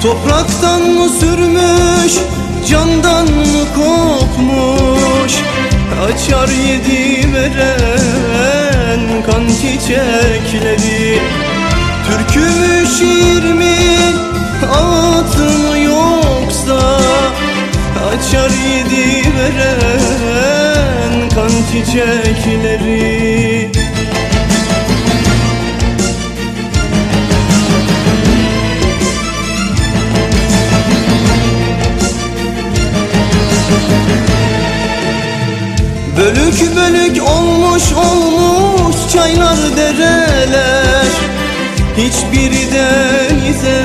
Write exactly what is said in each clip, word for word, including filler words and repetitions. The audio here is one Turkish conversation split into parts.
Topraktan mı sürmüş, candan mı kopmuş? Açar yedi veren kan çiçekleri. Türkü mü, şiir mi, ağıt mı yoksa? Açar yedi veren kan çiçekleri. Bölük bölük olmuş olmuş çaylar, dereler, hiçbiri denize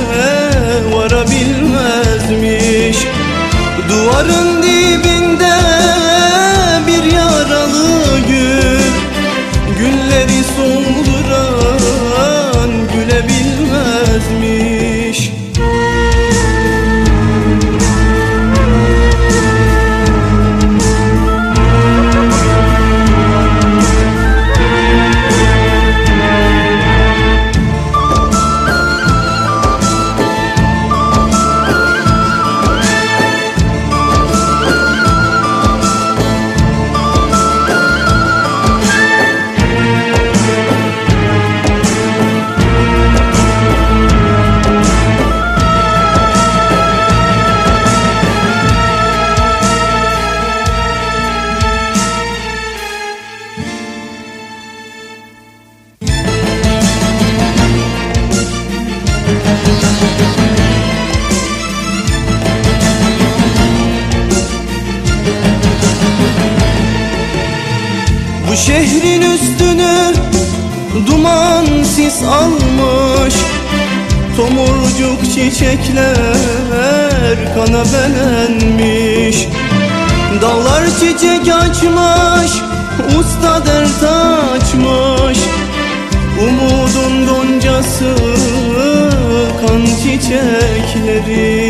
varabilmezmiş. Duvarın dibinde bir yaralı gül, gülleri solduran gülebilmezmiş. Bu şehrin üstünü duman sis almış, tomurcuk çiçekler kana belenmiş. Dallar çiçek açmış, usta dert açmış. Umudun goncası kan çiçekleri.